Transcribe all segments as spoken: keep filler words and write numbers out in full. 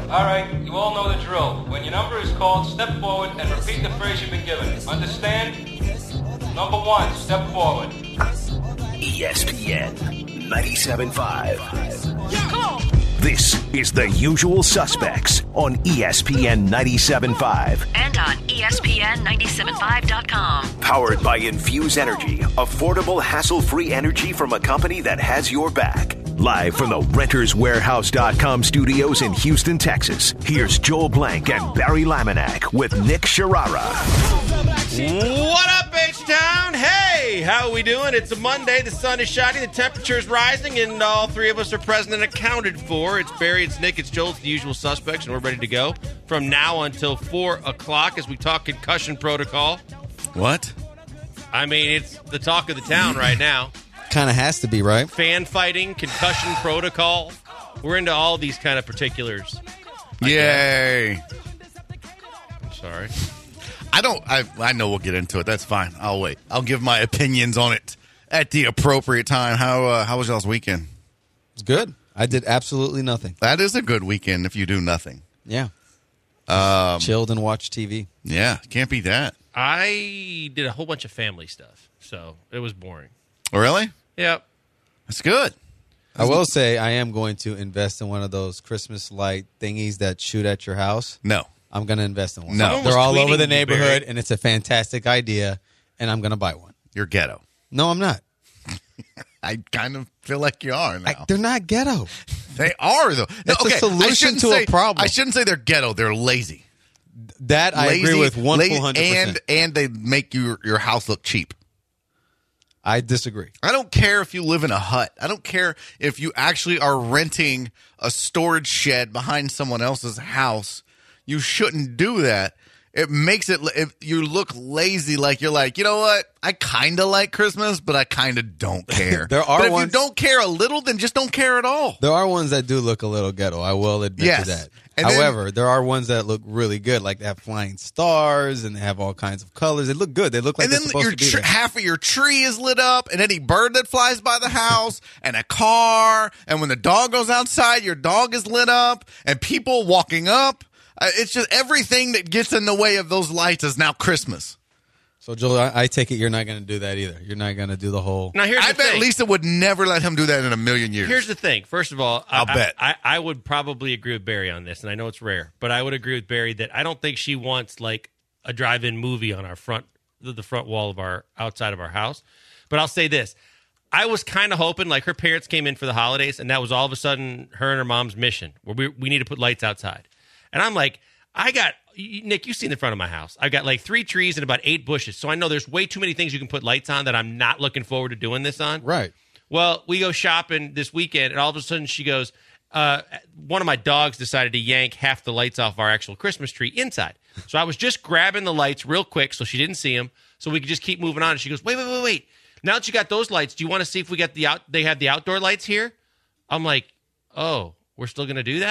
All right, you all know the drill. When your number is called, step forward and repeat the phrase you've been given. Understand? Number one, step forward. E S P N ninety-seven point five. Come on. This is The Usual Suspects on E S P N ninety-seven point five. And on E S P N ninety-seven point five dot com. Powered by Infuse Energy. Affordable, hassle-free energy from a company that has your back. Live from the Renters Warehouse dot com studios in Houston, Texas, here's Joel Blank and Barry Laminack with Nick Sharara. What up, H-Town? Hey, how are we doing? It's a Monday. The sun is shining. The temperature is rising, and all three of us are present and accounted for. It's Barry, it's Nick, it's Joel, it's The Usual Suspects, and we're ready to go from now until four o'clock as we talk concussion protocol. What? I mean, it's the talk of the town right now. Kind of has to be, right? Fan fighting, concussion protocol. We're into all these kind of particulars. Yay. I'm sorry. I don't, I, I know we'll get into it. That's fine. I'll wait. I'll give my opinions on it at the appropriate time. How, uh, how was y'all's weekend? It's good. I did absolutely nothing. That is a good weekend if you do nothing. Yeah. Um, Chilled and watched T V. Yeah, can't beat that. I did a whole bunch of family stuff, so it was boring. Oh, really? Yep. That's good. I will say I am going to invest in one of those Christmas light thingies that shoot at your house. No. I'm going to invest in one. No. Someone They're was all over tweeting the you, neighborhood, Barry. and it's a fantastic idea, and I'm going to buy one. You're ghetto. No, I'm not. I kind of feel like you are now. I, they're not ghetto. They are, though. No, It's a okay, I solution shouldn't to a say- problem. I shouldn't say they're ghetto. They're lazy. That I lazy, agree with one lazy, full hundred and percent. and they make your your house look cheap. I disagree. I don't care if you live in a hut. I don't care if you actually are renting a storage shed behind someone else's house. You shouldn't do that. It makes it, if you look lazy, like you're like, you know what? I kind of like Christmas, but I kind of don't care. There are but if ones- you don't care a little, then just don't care at all. There are ones that do look a little ghetto. I will admit Yes. to that. And then- However, there are ones that look really good. Like they have flying stars and they have all kinds of colors. They look good. They look like And they're then supposed your to be tr- there. half of your tree is lit up, and any bird that flies by the house, and a car, and when the dog goes outside, your dog is lit up, and people walking up. Uh, it's just everything that gets in the way of those lights is now Christmas. So, Joel, I, I take it you're not going to do that either. You're not going to do the whole. Now, here's I the bet thing. Lisa would never let him do that in a million years. Here's the thing. First of all, I'll I, bet. I, I would probably agree with Barry on this, and I know it's rare, but I would agree with Barry that I don't think she wants like a drive-in movie on our front, the, the front wall of our outside of our house. But I'll say this: I was kind of hoping, like her parents came in for the holidays, and that was all of a sudden her and her mom's mission, where we we need to put lights outside, and I'm like. I got, Nick, you've seen the front of my house. I've got like three trees and about eight bushes. So I know there's way too many things you can put lights on that I'm not looking forward to doing this on. Right. Well, we go shopping this weekend, and all of a sudden she goes, uh, one of my dogs decided to yank half the lights off our actual Christmas tree inside. So I was just grabbing the lights real quick so she didn't see them, so we could just keep moving on. And she goes, wait, wait, wait, wait. Now that you got those lights, do you want to see if we got the out? They have the outdoor lights here? I'm like, oh, we're still going to do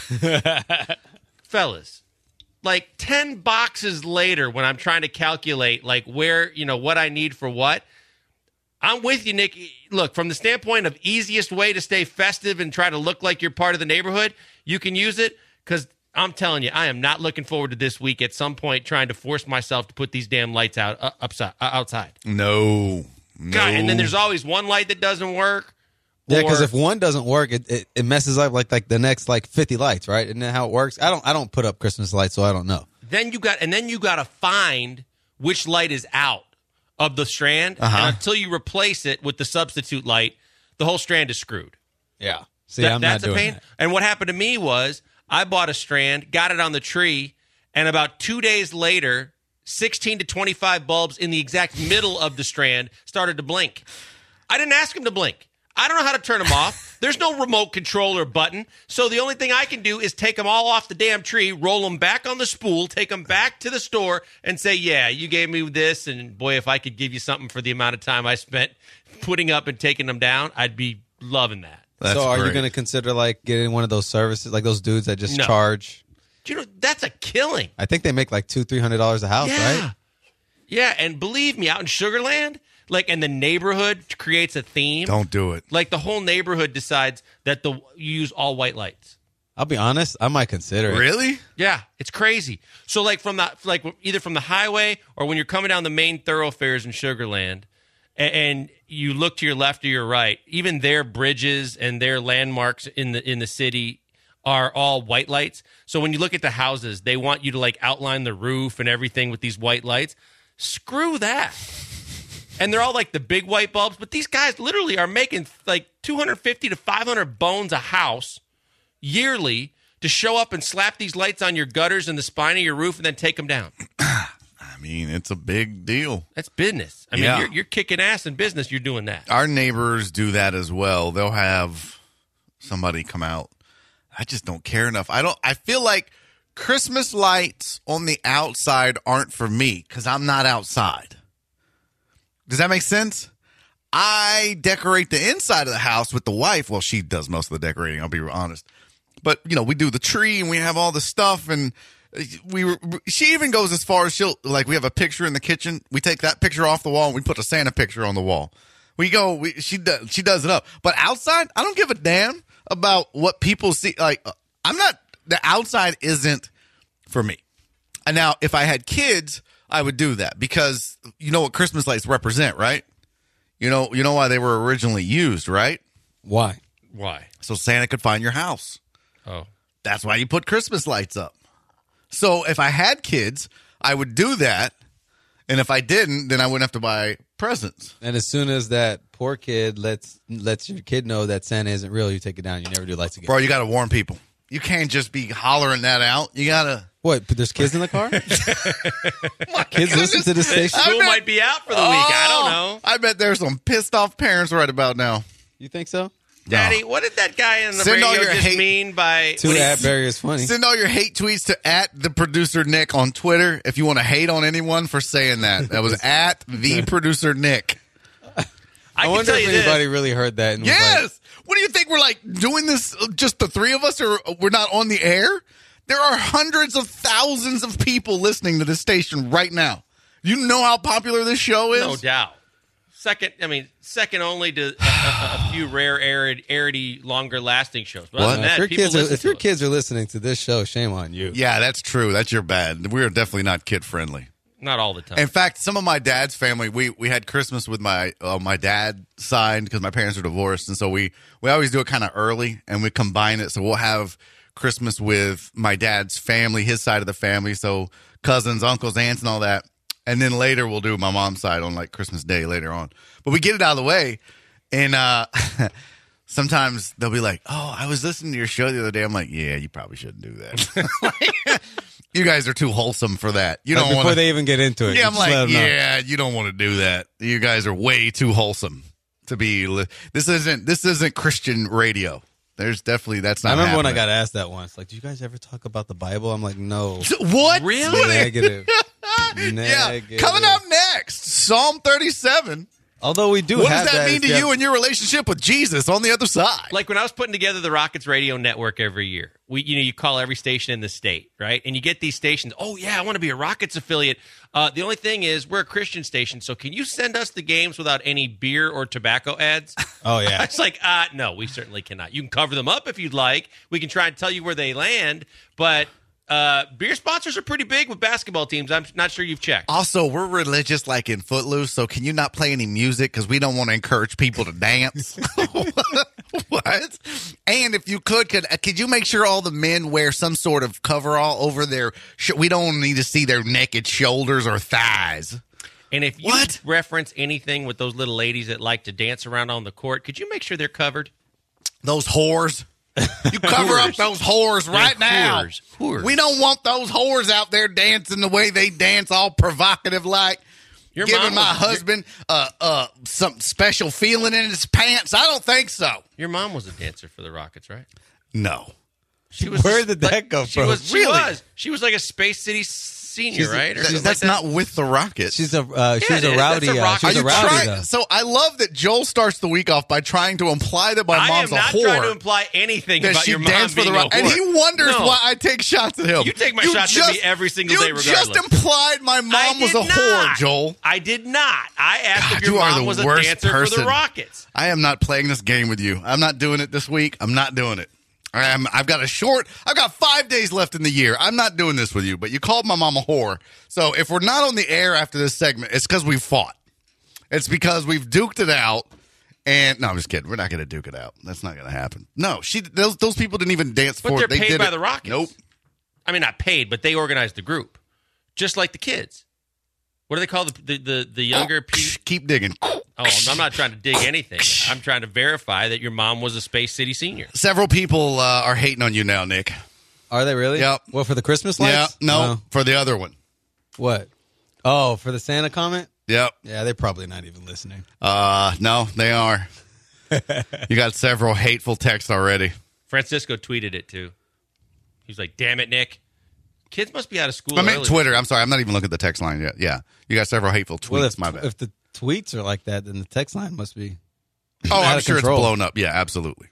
that? Fellas. Like ten boxes later, when I'm trying to calculate like where, you know, what I need for what, I'm with you, Nick. Look, from the standpoint of easiest way to stay festive and try to look like you're part of the neighborhood, you can use it because I'm telling you, I am not looking forward to this week at some point trying to force myself to put these damn lights out uh, upside, uh, outside. No. No. God, and then there's always one light that doesn't work. Yeah, because or- if one doesn't work, it, it, it messes up like like the next like fifty lights, right? Isn't that how it works? I don't I don't put up Christmas lights, so I don't know. Then you got, and then you got to find which light is out of the strand, Uh-huh. and until you replace it with the substitute light, the whole strand is screwed. Yeah. See, That- I'm that's not doing a pain. that. And what happened to me was I bought a strand, got it on the tree, and about two days later, sixteen to twenty-five bulbs in the exact middle of the strand started to blink. I didn't ask them to blink. I don't know how to turn them off. There's no remote control or button. So the only thing I can do is take them all off the damn tree, roll them back on the spool, take them back to the store, and say, yeah, you gave me this, and boy, if I could give you something for the amount of time I spent putting up and taking them down, I'd be loving that. That's so are great. you going to consider like getting one of those services, like those dudes that just No. charge? Do you know, that's a killing. I think they make like two, three hundred dollars a house, Yeah. right? Yeah, and believe me, out in Sugarland, like, and the neighborhood creates a theme. Don't do it. Like, the whole neighborhood decides that the you use all white lights. I'll be honest. I might consider it. Really? Yeah, it's crazy. So like from the like either from the highway or when you're coming down the main thoroughfares in Sugar Land, and, and you look to your left or your right, even their bridges and their landmarks in the in the city are all white lights. So when you look at the houses, they want you to like outline the roof and everything with these white lights. Screw that. And they're all like the big white bulbs, but these guys literally are making like two hundred fifty to five hundred bones a house yearly to show up and slap these lights on your gutters and the spine of your roof and then take them down. I mean, it's a big deal. That's business. I mean, Yeah. you're, you're kicking ass in business. You're doing that. Our neighbors do that as well. They'll have somebody come out. I just don't care enough. I don't. I feel like Christmas lights on the outside aren't for me because I'm not outside. Does that make sense? I decorate the inside of the house with the wife. Well, she does most of the decorating, I'll be honest. But, you know, we do the tree and we have all the stuff. And we she even goes as far as she'll, like, we have a picture in the kitchen. We take that picture off the wall and we put a Santa picture on the wall. We go, we, she, does, she does it up. But outside, I don't give a damn about what people see. Like, I'm not, the outside isn't for me. And now, if I had kids, I would do that because you know what Christmas lights represent, right? You know, you know why they were originally used, right? Why? Why? So Santa could find your house. Oh. That's why you put Christmas lights up. So if I had kids, I would do that. And if I didn't, then I wouldn't have to buy presents. And as soon as that poor kid lets lets your kid know that Santa isn't real, you take it down. You never do lights again. Bro, you got to warn people. You can't just be hollering that out. You got to. What? But there's kids in the car? Kids listen to the station? School bet- might be out for the week. I don't know. I bet there's some pissed off parents right about now. You think so? Daddy, what did that guy in the Send all radio your just hate- mean by... Two what he- at Barry is funny. Send all your hate tweets to at the producer Nick on Twitter if you want to hate on anyone for saying that. That was at the producer Nick. I, I can wonder tell if you this. anybody really heard that. And was Yes. like, What do you think? We're like doing this uh, just the three of us, or we're not on the air? There are hundreds of thousands of people listening to this station right now. You know how popular this show is? No doubt. Second, I mean, second only to a, a, a few rare, arid, arity, longer-lasting shows. But other What? than if that, your, people kids are, listen if your to it. kids are listening to this show, shame on you. Yeah, that's true. That's your bad. We're definitely not kid-friendly. Not all the time. In fact, some of my dad's family, we, we had Christmas with my uh, my dad side because my parents are divorced, and so we, we always do it kind of early, and we combine it. So we'll have Christmas with my dad's family, his side of the family, so cousins, uncles, aunts, and all that. And then later we'll do my mom's side on like Christmas Day later on. But we get it out of the way, and uh, sometimes they'll be like, "Oh, I was listening to your show the other day." I'm like, "Yeah, you probably shouldn't do that. You guys are too wholesome for that. You Like don't before want to." they even get into it. Yeah, you I'm just let like, 'em know. yeah, you don't want to do that. You guys are way too wholesome to be. Li- this isn't this isn't Christian radio. There's definitely that's not. I remember when I happening. got asked that once. Like, do you guys ever talk about the Bible? I'm like, no. What? Really? Negative. Yeah. Negative. Coming up next, Psalm thirty-seven. Although we do What have does that mean if to have- you and your relationship with Jesus on the other side? Like when I was putting together the Rockets Radio Network every year, we you know you call every station in the state, right? And you get these stations. Oh yeah, I want to be a Rockets affiliate. Uh, the only thing is we're a Christian station, so can you send us the games without any beer or tobacco ads? Oh, yeah. It's like, uh, no, we certainly cannot. You can cover them up if you'd like. We can try and tell you where they land, but uh, beer sponsors are pretty big with basketball teams. I'm not sure you've checked. Also, we're religious like in Footloose, so can you not play any music because we don't want to encourage people to dance? What? And if you could, could could you make sure all the men wear some sort of coverall over their? Sh- we don't need to see their naked shoulders or thighs. And if you What? reference anything with those little ladies that like to dance around on the court, could you make sure they're covered? Those whores. You cover up Whores. those whores right They're now. whores. Whores. We don't want those whores out there dancing the way they dance, all provocative like. Your Giving mom my was- husband uh, uh, some special feeling in his pants. I don't think so. Your mom was a dancer for the Rockets, right? No. She was Where just did that like- come she from? Was, she Really? was. She was like a Space City senior, She's a- right? Or That- something that's like that. not with the Rockets. She's a uh, she's it a is. That's rowdy. a uh, rock- Are she's you a rowdy. trying? though. So I love that Joel starts the week off by trying to imply that my I am mom's a not whore. trying to imply anything that about she your mom danced for being the a Rock, and whore. he wonders No. why I take shots at him. You take my shots at me every single day You just regardless. implied my mom I was did a whore, not. Joel. I did not. I asked God, if your you are mom the was a worst dancer for person. the Rockets. I am not playing this game with you. I'm not doing it this week. I'm not doing it. I'm, I've got a short, I've got five days left in the year. I'm not doing this with you, but you called my mom a whore. So if we're not on the air after this segment, it's because we fought. It's because we've duked it out. And no, I'm just kidding. We're not going to duke it out. That's not going to happen. No, she. Those those people didn't even dance But for they're it. They paid did by it. the Rockets. Nope. I mean, not paid, but they organized the group, just like the kids. What do they call the the the, the younger people? Keep digging. Oh, I'm not trying to dig anything. I'm trying to verify that your mom was a Space City senior. Several people uh, are hating on you now, Nick. Are they really? Yep. What, for the Christmas lights? Yeah. No, Wow. for the other one. What? Oh, for the Santa comment? Yep. Yeah, they're probably not even listening. Uh, no, they are. You got several hateful texts already. Francisco tweeted it too. He was like, "Damn it, Nick! Kids must be out of school." I meant early." Twitter. I'm sorry. I'm not even looking at the text line yet. Yeah. You got several hateful tweets. Well, if, My bad. if the tweets are like that, then the text line must be. oh, out I'm of sure control. it's blown up. Yeah, absolutely.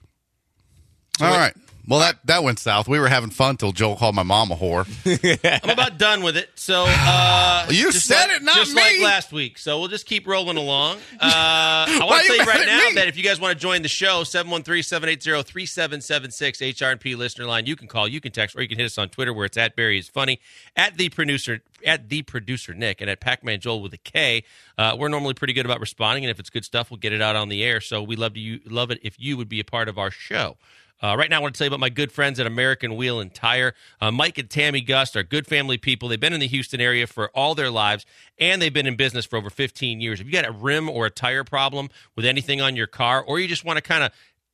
All wait- right. Well, that, that went south. We were having fun till Joel called my mom a whore. I'm about done with it. So uh, You just said like- it, not just me. like last week. So we'll just keep rolling along. Uh, I Why want to you tell you mad right at now me? that if you guys want to join the show, seven one three, seven eight zero, three seven seven six, H R and P listener line. You can call, you can text, or you can hit us on Twitter where it's at Barry is Funny, at the producer, at the producer Nick, and at Pac-Man Joel with a K. Uh, we're normally pretty good about responding, and if it's good stuff, we'll get it out on the air. So we love to you love it if you would be a part of our show. Uh, right now, I want to tell you about my good friends at American Wheel and Tire. Uh, Mike and Tammy Gust are good family people. They've been in the Houston area for all their lives, and they've been in business for over fifteen years. If you got a rim or a tire problem with anything on your car, or you just want to kind of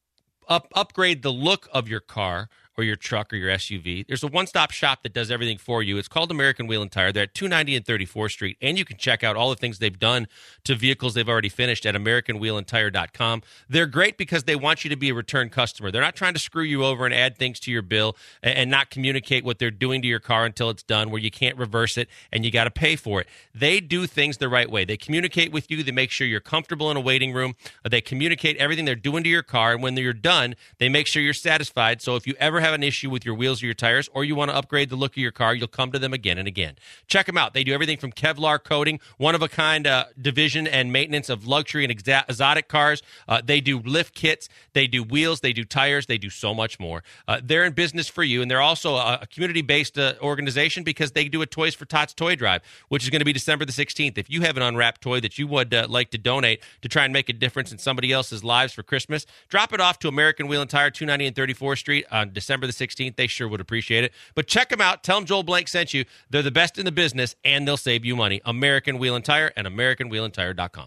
up upgrade the look of your car or your truck or your S U V, there's a one-stop shop that does everything for you. It's called American Wheel and Tire. They're at two ninety and thirty-fourth Street, and you can check out all the things they've done to vehicles they've already finished at american wheel and tire dot com. They're great because they want you to be a return customer. They're not trying to screw you over and add things to your bill and, and not communicate what they're doing to your car until it's done, where you can't reverse it and you got to pay for it. They do things the right way. They communicate with you. They make sure you're comfortable in a waiting room. They communicate everything they're doing to your car, and when you're done, they make sure you're satisfied. So if you ever have an issue with your wheels or your tires, or you want to upgrade the look of your car, you'll come to them again and again. Check them out. They do everything from Kevlar coating, one-of-a-kind uh, division and maintenance of luxury and exa- exotic cars. Uh, they do lift kits. They do wheels. They do tires. They do so much more. Uh, they're in business for you, and they're also a, a community-based uh, organization because they do a Toys for Tots toy drive, which is going to be December the sixteenth. If you have an unwrapped toy that you would uh, like to donate to try and make a difference in somebody else's lives for Christmas, drop it off to American Wheel and Tire, two ninety and thirty-fourth Street on December the sixteenth. They sure would appreciate it. But check them out. Tell them Joel Blank sent you. They're the best in the business, and they'll save you money. American Wheel and Tire and american wheel and tire dot com.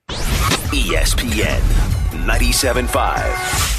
E S P N ninety-seven point five.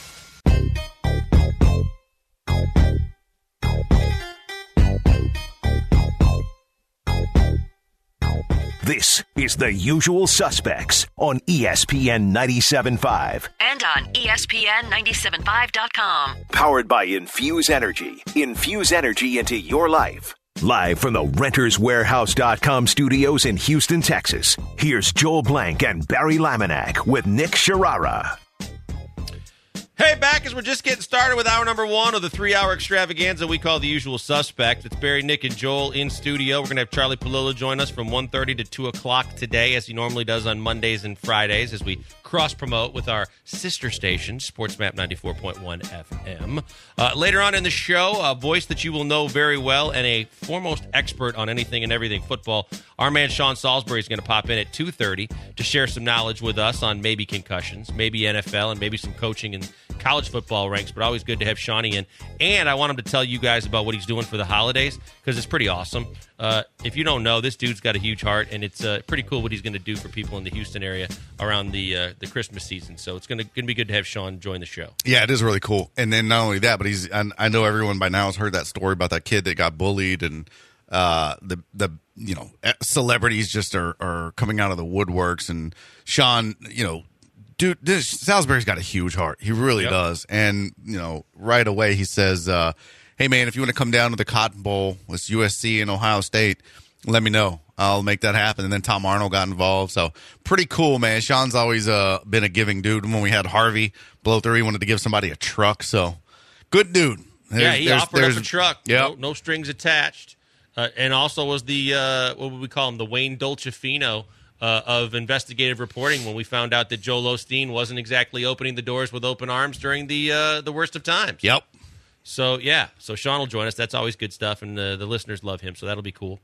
This is The Usual Suspects on E S P N ninety-seven point five. And on E S P N ninety-seven point five dot com. Powered by Infuse Energy. Infuse energy into your life. Live from the renters warehouse dot com studios in Houston, Texas, here's Joel Blank and Barry Laminack with Nick Sharara. Hey, back as we're just getting started with hour number one of the three-hour extravaganza we call The Usual Suspect. It's Barry, Nick, and Joel in studio. We're going to have Charlie Palillo join us from one thirty to two o'clock today, as he normally does on Mondays and Fridays, as we cross-promote with our sister station, SportsMap ninety-four point one F M. Uh, later on in the show, a voice that you will know very well and a foremost expert on anything and everything football, our man Sean Salisbury is going to pop in at two thirty to share some knowledge with us on maybe concussions, maybe N F L, and maybe some coaching and college football ranks, but always good to have Shawnee in. And I want him to tell you guys about what he's doing for the holidays, because it's pretty awesome. Uh, if you don't know, this dude's got a huge heart, and it's uh, pretty cool what he's going to do for people in the Houston area around the uh, the Christmas season. So it's going to going to be good to have Sean join the show. Yeah, it is really cool. And then not only that, but he's I, I know everyone by now has heard that story about that kid that got bullied, and uh, the the you know celebrities just are, are coming out of the woodworks. And Sean, you know, dude, this Salisbury's got a huge heart. He really Yep. does. And you know, right away he says, uh, "Hey man, if you want to come down to the Cotton Bowl with U S C and Ohio State, let me know. I'll make that happen." And then Tom Arnold got involved. So pretty cool, man. Sean's always uh, been a giving dude. When we had Harvey blow through, he wanted to give somebody a truck. So good dude. There's, yeah, he there's, offered there's, up a truck. Yep. No, no strings attached. Uh, and also was the, uh, what would we call him, the Wayne Dolcefino uh, of investigative reporting when we found out that Joel Osteen wasn't exactly opening the doors with open arms during the uh, the worst of times. Yep. So, yeah. So, Sean will join us. That's always good stuff, and uh, the listeners love him, so that'll be cool.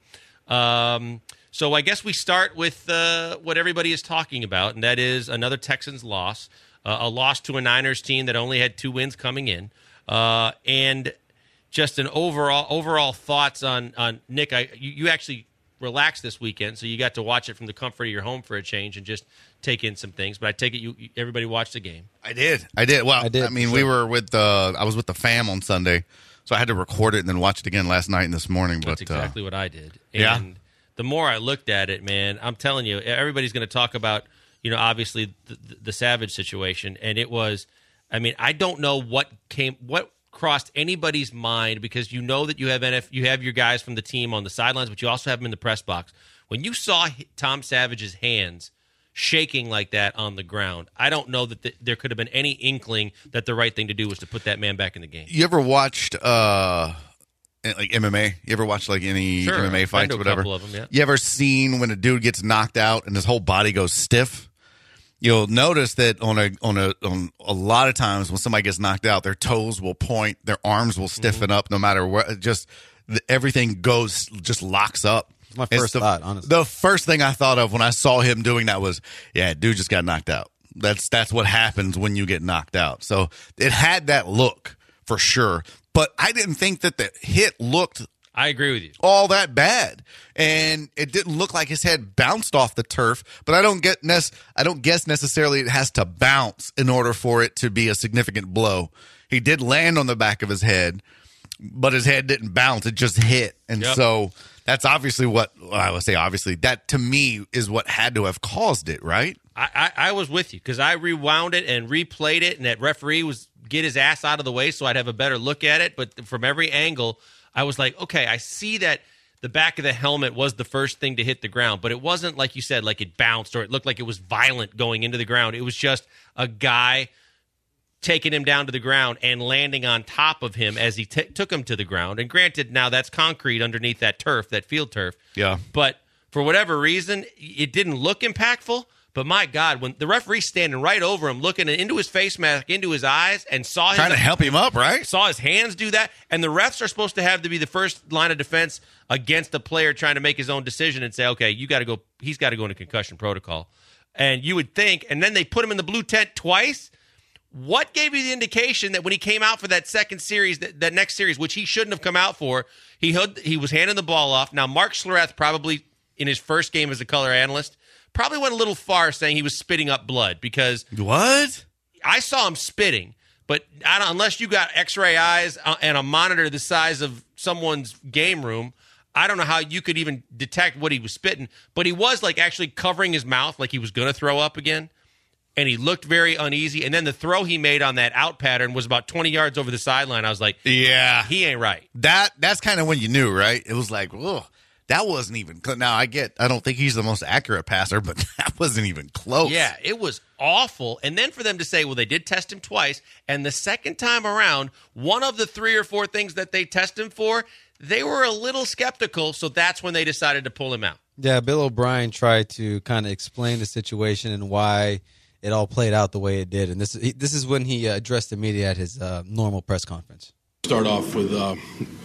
Um, so, I guess we start with uh, what everybody is talking about, and that is another Texans loss, uh, a loss to a Niners team that only had two wins coming in, uh, and just an overall overall thoughts on, on Nick. I, you, you actually relaxed this weekend, so you got to watch it from the comfort of your home for a change and just take in some things. But I take it you everybody watched the game. I did. I did. Well, I, did, I mean, sure. we were with the I was with the fam on Sunday, so I had to record it and then watch it again last night and this morning. That's but, exactly uh, what I did. And yeah. the more I looked at it, man, I'm telling you, everybody's going to talk about, you know, obviously the, the Savage situation, and it was, I mean, I don't know what came, what crossed anybody's mind, because you know that you have N F, you have your guys from the team on the sidelines, but you also have them in the press box. When you saw Tom Savage's hands shaking like that on the ground, I don't know that the, there could have been any inkling that the right thing to do was to put that man back in the game. You ever watched uh, like M M A? You ever watched like any sure, M M A fights or whatever? A couple of them, yeah. You ever seen when a dude gets knocked out and his whole body goes stiff? You'll notice that on a on a on a lot of times when somebody gets knocked out, their toes will point, their arms will stiffen mm-hmm. up, no matter what. Just the, everything goes, just locks up. My first the, thought, honestly. The first thing I thought of when I saw him doing that was, yeah, dude just got knocked out. That's that's what happens when you get knocked out. So it had that look for sure. But I didn't think that the hit looked I agree with you. all that bad. And it didn't look like his head bounced off the turf. But I don't get nec- I don't guess necessarily it has to bounce in order for it to be a significant blow. He did land on the back of his head, but his head didn't bounce. It just hit. And yep. so that's obviously what, well, I would say obviously, that to me is what had to have caused it, right? I, I, I was with you because I rewound it and replayed it, and that referee was get his ass out of the way so I'd have a better look at it. But from every angle, I was like, okay, I see that the back of the helmet was the first thing to hit the ground, but it wasn't like you said, like it bounced or it looked like it was violent going into the ground. It was just a guy taking him down to the ground and landing on top of him as he t- took him to the ground. And granted, now that's concrete underneath that turf, that field turf. Yeah. But for whatever reason, it didn't look impactful. But my God, when the referee's standing right over him, looking into his face mask, into his eyes, and saw his, trying to help him up, right? Saw his hands do that, and the refs are supposed to have to be the first line of defense against a player trying to make his own decision and say, okay, you got to go. He's got to go into concussion protocol. And you would think, and then they put him in the blue tent twice. What gave you the indication that when he came out for that second series, that, that next series, which he shouldn't have come out for, he had, he was handing the ball off. Now, Mark Schlereth probably in his first game as a color analyst probably went a little far saying he was spitting up blood because what I saw him spitting, but I don't, unless you got X-ray eyes and a monitor the size of someone's game room, I don't know how you could even detect what he was spitting. But he was like actually covering his mouth like he was going to throw up again. And he looked very uneasy. And then the throw he made on that out pattern was about twenty yards over the sideline. I was like, yeah, he ain't right. That That's kind of when you knew, right? It was like, whoa, that wasn't even close. Now, I get, I don't think he's the most accurate passer, but that wasn't even close. Yeah, it was awful. And then for them to say, well, they did test him twice. And the second time around, one of the three or four things that they test him for, they were a little skeptical. So that's when they decided to pull him out. Yeah, Bill O'Brien tried to kind of explain the situation and why it all played out the way it did. And this is, this is when he uh, addressed the media at his uh, normal press conference. Start off with uh,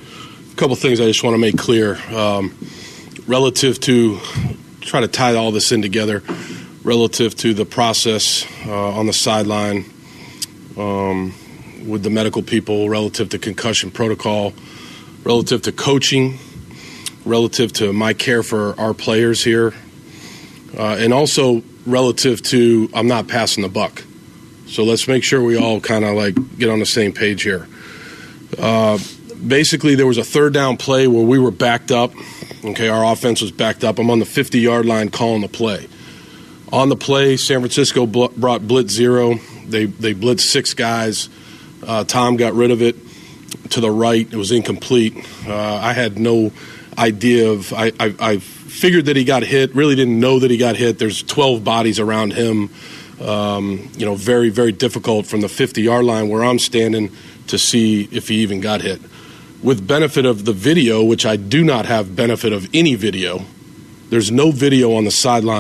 a couple things I just want to make clear. Um, relative to, try to tie all this in together, relative to the process uh, on the sideline um, with the medical people, relative to concussion protocol, relative to coaching, relative to my care for our players here, uh, and also relative to I'm not passing the buck. So let's make sure we all kind of like get on the same page here. Uh, basically, there was a third down play where we were backed up. Okay, our offense was backed up. I'm on the fifty-yard line calling the play. On the play, San Francisco bl- brought blitz zero. They they blitzed six guys. Uh, Tom got rid of it to the right. It was incomplete. Uh, I had no idea of I, I, I figured that he got hit, really didn't know that he got hit. There's twelve bodies around him. Um, you know, very, very difficult from the fifty-yard line where I'm standing to see if he even got hit. With benefit of the video, which I do not have benefit of any video, there's no video on the sideline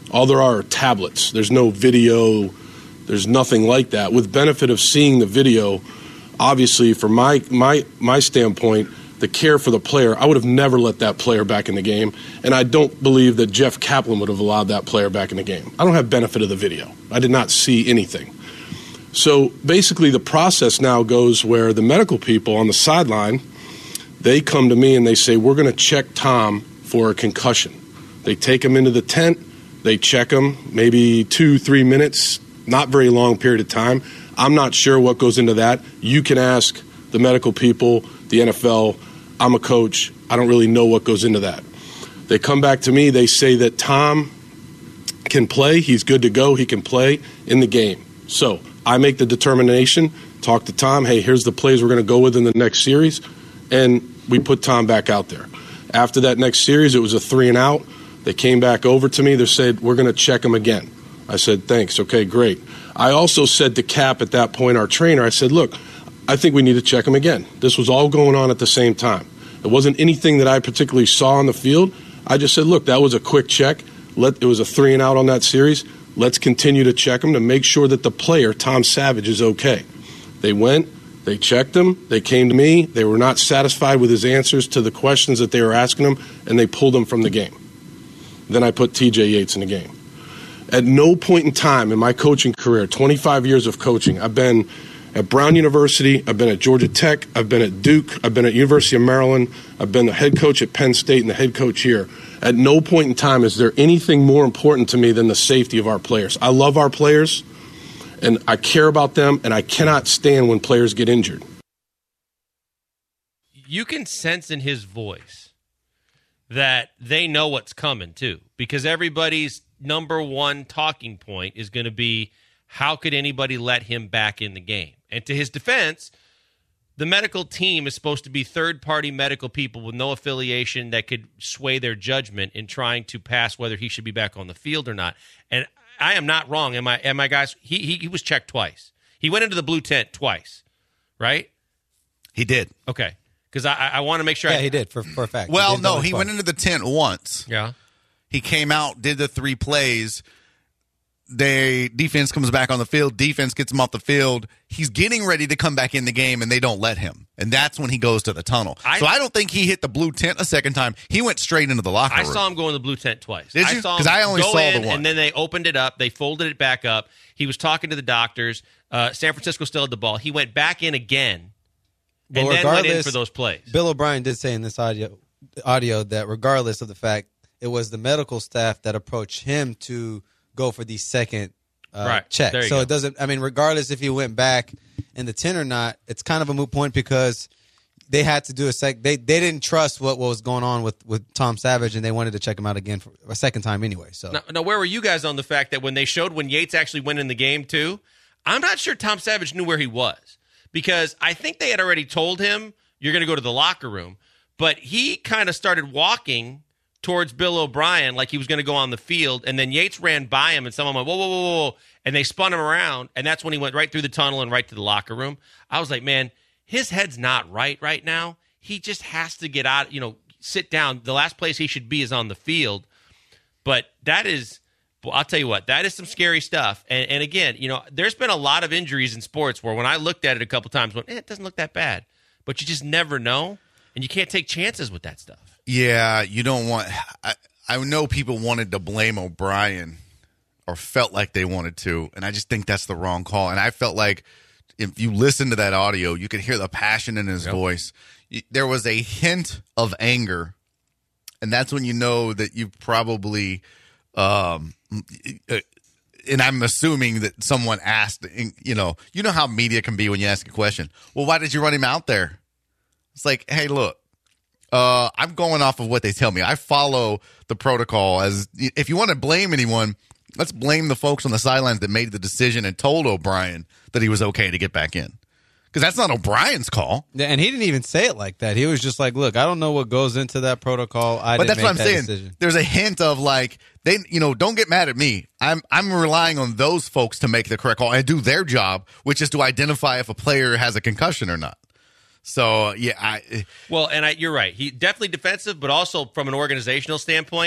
All there are are tablets. There's no video. There's nothing like that. With benefit of seeing the video, obviously, from my my my standpoint, the care for the player, I would have never let that player back in the game, and I don't believe that Jeff Kaplan would have allowed that player back in the game. I don't have benefit of the video. I did not see anything. So basically the process now goes where the medical people on the sideline, they come to me and they say, we're going to check Tom for a concussion. They take him into the tent, they check him, maybe two, three minutes, not very long period of time. I'm not sure what goes into that. You can ask the medical people, the N F L. I'm a coach. I don't really know what goes into that. They come back to me. They say that Tom can play. He's good to go. He can play in the game. So I make the determination, talk to Tom. Hey, here's the plays we're going to go with in the next series. And we put Tom back out there. After that next series, it was a three and out. They came back over to me. They said, we're going to check him again. I said, thanks. Okay, great. I also said to Cap at that point, our trainer, I said, look, I think we need to check him again. This was all going on at the same time. It wasn't anything that I particularly saw on the field. I just said, look, that was a quick check. Let, it was a three and out on that series. Let's continue to check him to make sure that the player, Tom Savage, is okay. They went, they checked him, they came to me. They were not satisfied with his answers to the questions that they were asking him, and they pulled him from the game. Then I put T J Yates in the game. At no point in time in my coaching career, twenty-five years of coaching, I've been at Brown University, I've been at Georgia Tech, I've been at Duke, I've been at University of Maryland, I've been the head coach at Penn State and the head coach here. At no point in time is there anything more important to me than the safety of our players. I love our players, and I care about them, and I cannot stand when players get injured. You can sense in his voice that they know what's coming, too, because everybody's number one talking point is going to be, how could anybody let him back in the game? And to his defense, the medical team is supposed to be third-party medical people with no affiliation that could sway their judgment in trying to pass whether he should be back on the field or not. And I am not wrong. Am I, am I guys? He, he, he was checked twice. He went into the blue tent twice, right? He did. Okay. Because I, I want to make sure. Yeah, I, he did, for, for a fact. Well, He no, did he twice. went into the tent once. Yeah. He came out, did the three plays. They defense comes back on the field. Defense gets him off the field. He's getting ready to come back in the game, and they don't let him. And that's when he goes to the tunnel. I, so I don't think he hit the blue tent a second time. He went straight into the locker I room. I saw him go in the blue tent twice. Did I you? saw him 'Cause I only go saw in, the one. and then they opened it up. They folded it back up. He was talking to the doctors. Uh, San Francisco still had the ball. He went back in again, and Well, then went in regardless, for those plays. Bill O'Brien did say in this audio, audio that regardless of the fact, it was the medical staff that approached him to go for the second uh, Right. check. There you So go. it doesn't, I mean, regardless if he went back in the tent or not, it's kind of a moot point because they had to do a sec. They they didn't trust what, what was going on with, with Tom Savage, and they wanted to check him out again for a second time anyway. So Now, now, where were you guys on the fact that when they showed when Yates actually went in the game too, I'm not sure Tom Savage knew where he was because I think they had already told him you're going to go to the locker room, but he kind of started walking towards Bill O'Brien like he was going to go on the field, and then Yates ran by him, and someone went, whoa, whoa, whoa, whoa, and they spun him around, and that's when he went right through the tunnel and right to the locker room. I was like, man, his head's not right right now. He just has to get out, you know, sit down. The last place he should be is on the field, but that is, well, I'll tell you what, that is some scary stuff. And, and again, you know, there's been a lot of injuries in sports where when I looked at it a couple times, I went, eh, it doesn't look that bad, but you just never know, and you can't take chances with that stuff. Yeah, you don't want. I, I know people wanted to blame O'Brien or felt like they wanted to, and I just think that's the wrong call. And I felt like if you listen to that audio, you could hear the passion in his Yep. voice. There was a hint of anger, and that's when you know that you probably. Um, and I'm assuming that someone asked. You know, you know how media can be when you ask a question. Well, why did you run him out there? It's like, hey, look. Uh, I'm going off of what they tell me. I follow the protocol. As if you want to blame anyone, let's blame the folks on the sidelines that made the decision and told O'Brien that he was okay to get back in. Because that's not O'Brien's call. Yeah, and he didn't even say it like that. He was just like, "Look, I don't know what goes into that protocol. I But didn't that's make what I'm that saying. decision." There's a hint of like they, you know, don't get mad at me. I'm I'm relying on those folks to make the correct call and do their job, which is to identify if a player has a concussion or not. So yeah, I Well, and I, you're right. He definitely defensive, but also from an organizational standpoint,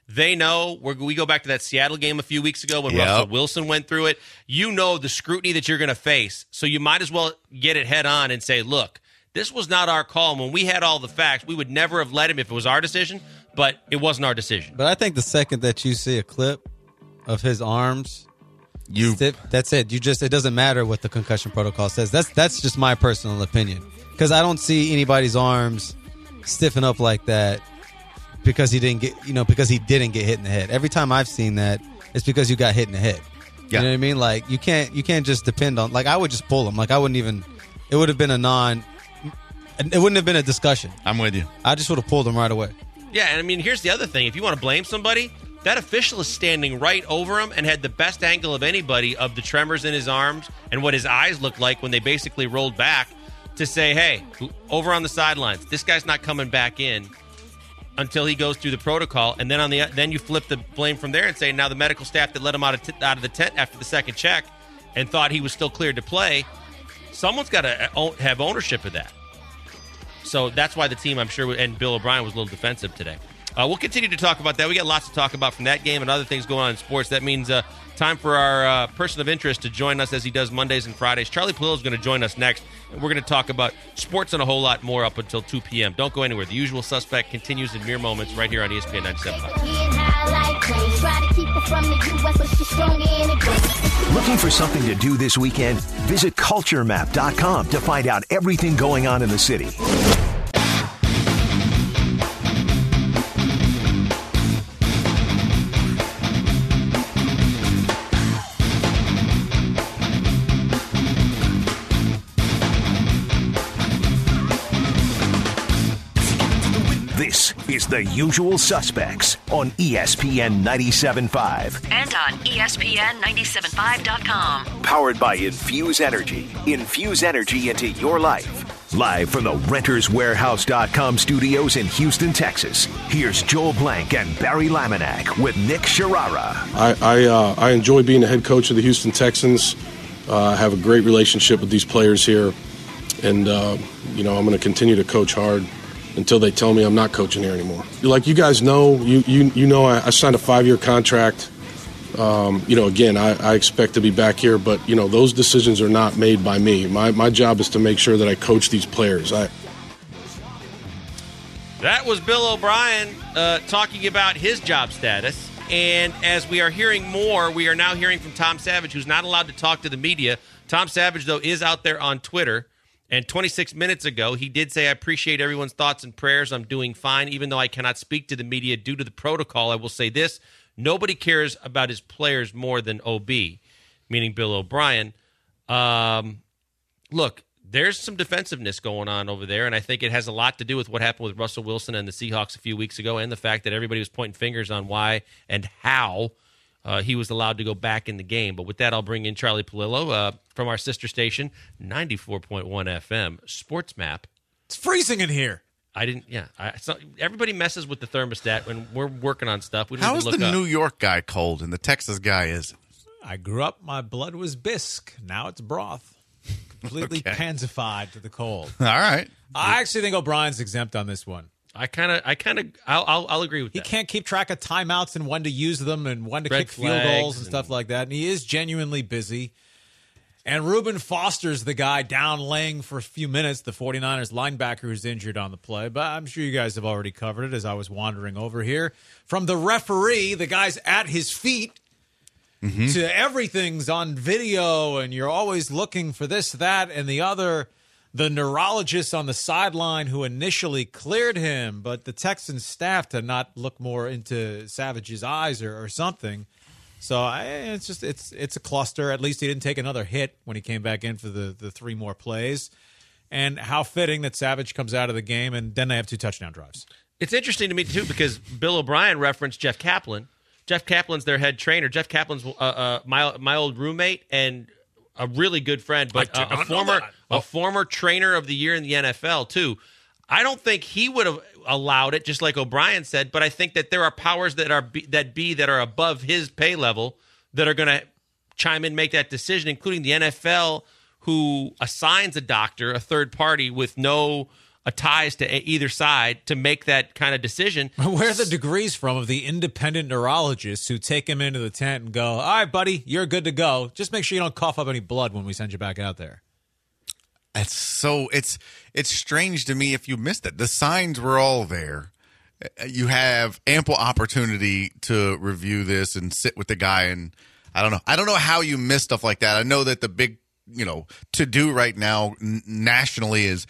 They know. We're, we go back to that Seattle game a few weeks ago when Yep. Russell Wilson went through it. You know the scrutiny that you're going to face, so you might as well get it head on and say, look, this was not our call. And when we had all the facts, we would never have let him if it was our decision, but it wasn't our decision. But I think the second that you see a clip of his arms, You stiff, that's it. You just it doesn't matter what the concussion protocol says. That's that's just my personal opinion, because I don't see anybody's arms stiffen up like that because he didn't get you know because he didn't get hit in the head. Every time I've seen that, it's because you got hit in the head. Yeah. You know what I mean? Like you can't you can't just depend on like I would just pull him. Like I wouldn't even. It would have been a non. It wouldn't have been a discussion. I'm with you. I just would have pulled him right away. Yeah, and I mean, here's the other thing. If you want to blame somebody, that official is standing right over him and had the best angle of anybody of the tremors in his arms and what his eyes looked like when they basically rolled back to say, hey, over on the sidelines, this guy's not coming back in until he goes through the protocol. And then on the then you flip the blame from there and say, now the medical staff that let him out of, t- out of the tent after the second check and thought he was still cleared to play, someone's got to have ownership of that. So that's why the team, I'm sure, and Bill O'Brien was a little defensive today. Uh, we'll continue to talk about that. We got lots to talk about from that game and other things going on in sports. That means uh, time for our uh, person of interest to join us as he does Mondays and Fridays. Charlie Palillo is going to join us next, and we're going to talk about sports and a whole lot more up until two p.m. Don't go anywhere. The Usual Suspect continues in mere moments right here on E S P N ninety-seven point five. Looking for something to do this weekend? Visit culture map dot com to find out everything going on in the city. This is The Usual Suspects on E S P N ninety-seven point five. And on E S P N ninety-seven point five dot com. Powered by Infuse Energy. Infuse energy into your life. Live from the Renters Warehouse dot com studios in Houston, Texas. Here's Joel Blank and Barry Laminack with Nick Sharara. I I, uh, I enjoy being the head coach of the Houston Texans. Uh, I have a great relationship with these players here, and uh, you know I'm going to continue to coach hard until they tell me I'm not coaching here anymore. Like you guys know, you you you know I, I signed a five-year contract. Um, you know, again, I, I expect to be back here, but you know those decisions are not made by me. My my job is to make sure that I coach these players. I. That was Bill O'Brien uh, talking about his job status. And as we are hearing more, we are now hearing from Tom Savage, who's not allowed to talk to the media. Tom Savage, though, is out there on Twitter. And twenty-six minutes ago, he did say, I appreciate everyone's thoughts and prayers. I'm doing fine. Even though I cannot speak to the media due to the protocol, I will say this. Nobody cares about his players more than O B, meaning Bill O'Brien. Um, look, there's some defensiveness going on over there, and I think it has a lot to do with what happened with Russell Wilson and the Seahawks a few weeks ago and the fact that everybody was pointing fingers on why and how uh, he was allowed to go back in the game. But with that, I'll bring in Charlie Palillo uh, from our sister station, ninety-four point one F M, Sports Map. It's freezing in here. I didn't, yeah. I, so everybody messes with the thermostat when we're working on stuff. We don't How even is look the up. New York guy cold and the Texas guy is? I grew up, my blood was bisque. Now it's broth. Completely Okay. pansified to the cold. All right. I actually think O'Brien's exempt on this one. I kind of, I kind of, I'll, I'll, I'll agree with He that. can't keep track of timeouts and when to use them and when to Red kick field flags goals and and- stuff like that. And he is genuinely busy. And Reuben Foster's the guy down laying for a few minutes, the 49ers linebacker who's injured on the play. But I'm sure you guys have already covered it as I was wandering over here. From the referee, the guy's at his feet, Mm-hmm. to everything's on video, and you're always looking for this, that, and the other. The neurologist on the sideline who initially cleared him, but the Texans staff to not look more into Savage's eyes or, or something. So I, it's just it's it's a cluster. At least he didn't take another hit when he came back in for the, the three more plays. And how fitting that Savage comes out of the game, and then they have two touchdown drives. It's interesting to me, too, because Bill O'Brien referenced Jeff Kaplan. Jeff Kaplan's their head trainer. Jeff Kaplan's uh, uh, my my old roommate and a really good friend, but I uh, did a not know former that. a former trainer of the year in the N F L, too. I don't think he would have allowed it, just like O'Brien said, but I think that there are powers that are be, that be that are above his pay level that are going to chime in and make that decision, including the N F L, who assigns a doctor, a third party, with no a ties to a- either side to make that kind of decision. Where are the degrees from of the independent neurologists who take him into the tent and go, all right, buddy, you're good to go. Just make sure you don't cough up any blood when we send you back out there. It's so it's it's strange to me if you missed it. The signs were all there. You have ample opportunity to review this and sit with the guy, and I don't know. I don't know how you miss stuff like that. I know that the big, you know, to do right now n- nationally is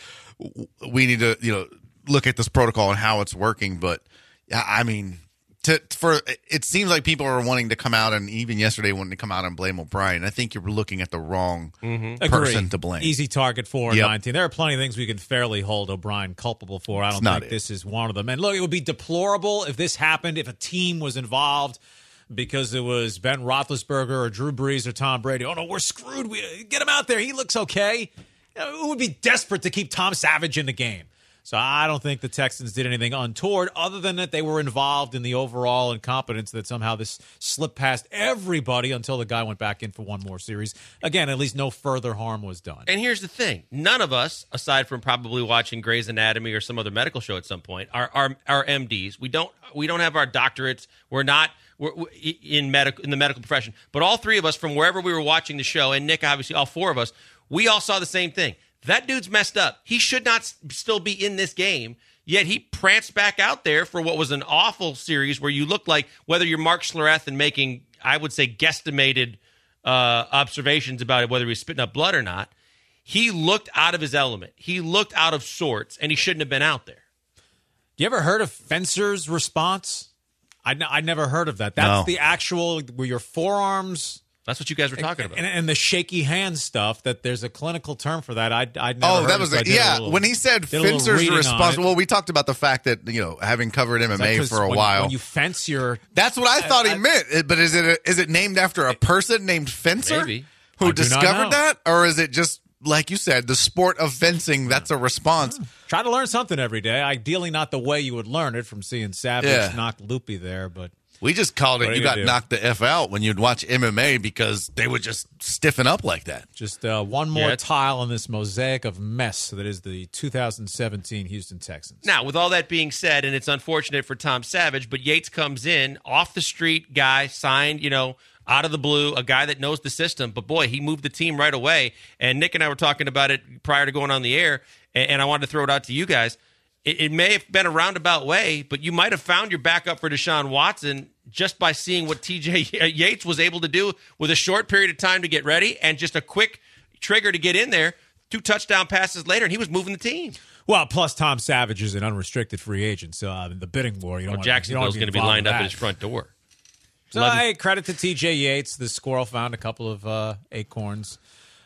we need to, you know, look at this protocol and how it's working. But I mean, to, for it seems like people are wanting to come out, and even yesterday wanting to come out and blame O'Brien. I think you're looking at the wrong Mm-hmm. person Agree. to blame. Easy target four and Yep. nineteen. There are plenty of things we can fairly hold O'Brien culpable for. I don't not think it. this is one of them. And look, it would be deplorable if this happened, if a team was involved because it was Ben Roethlisberger or Drew Brees or Tom Brady. Oh, no, we're screwed. We, get him out there. He looks okay. You know, it would be desperate to keep Tom Savage in the game. So I don't think the Texans did anything untoward other than that they were involved in the overall incompetence that somehow this slipped past everybody until the guy went back in for one more series. Again, at least no further harm was done. And here's the thing. None of us, aside from probably watching Grey's Anatomy or some other medical show at some point, are are, are M Ds. We don't we don't have our doctorates. We're not we're, we're in medical in the medical profession. But all three of us, from wherever we were watching the show, and Nick, obviously, all four of us, we all saw the same thing. That dude's messed up. He should not s- still be in this game, yet he pranced back out there for what was an awful series where you looked like, whether you're Mark Schlereth and making, I would say, guesstimated uh, observations about it, whether he was spitting up blood or not, he looked out of his element. He looked out of sorts, and he shouldn't have been out there. You ever heard of Fencer's response? I, n- I never heard of that. That's No. the actual, where your forearms... That's what you guys were talking about. And, and the shaky hand stuff, that there's a clinical term for that. I'd, I'd never Oh, heard that it, was so I it. did a Yeah, little- when he said did a little Fencer's reading on responsible. it. Well, we talked about the fact that, you know, having covered M M A 'Cause for a when, while. When you fence your... That's what I thought he I- meant. It- But is it a, is it named after a person named Fencer Maybe. who I do not discovered know. that, or is it just like you said, the sport of fencing? That's a response. Try to learn something every day. Ideally not the way you would learn it from seeing Savage Yeah. knock Loopy there, but... We just called What it. are You you got gonna do? knocked the f out when you'd watch M M A because they would just stiffen up like that. Just uh, one more Yeah. tile in this mosaic of mess that is the two thousand seventeen Houston Texans. Now, with all that being said, and it's unfortunate for Tom Savage, but Yates comes in, off the street guy, signed, you know, out of the blue, a guy that knows the system. But boy, he moved the team right away. And Nick and I were talking about it prior to going on the air, and, and I wanted to throw it out to you guys. It, it may have been a roundabout way, but you might have found your backup for Deshaun Watson just by seeing what T J Yates was able to do with a short period of time to get ready and just a quick trigger to get in there. Two touchdown passes later, and he was moving the team. Well, plus Tom Savage is an unrestricted free agent, so uh, in the bidding war, you don't Well, want Jacksonville's going to be lined up at his front door. So, hey, credit to T J Yates. The squirrel found a couple of uh, acorns.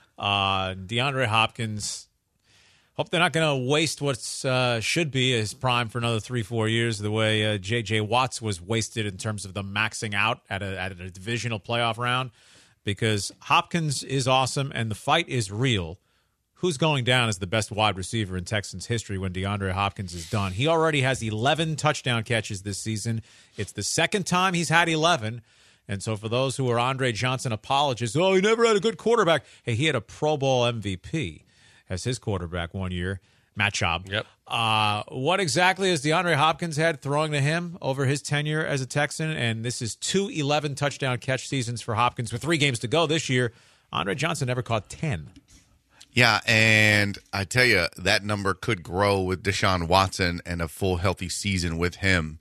Uh, DeAndre Hopkins. Hope they're not going to waste what uh, should be his prime for another three, four years, the way uh, J J. Watts was wasted in terms of the maxing out at a, at a divisional playoff round, because Hopkins is awesome and the fight is real. Who's going down as the best wide receiver in Texans history when DeAndre Hopkins is done? He already has eleven touchdown catches this season. It's the second time he's had eleven. And so for those who are Andre Johnson apologists, oh, he never had a good quarterback. Hey, he had a Pro Bowl M V P as his quarterback one year, Matt Schaub. Yep. Uh, what exactly has DeAndre Hopkins had throwing to him over his tenure as a Texan? And this is two eleven touchdown catch seasons for Hopkins with three games to go this year. Andre Johnson never caught ten. Yeah, and I tell you, that number could grow with Deshaun Watson and a full healthy season with him.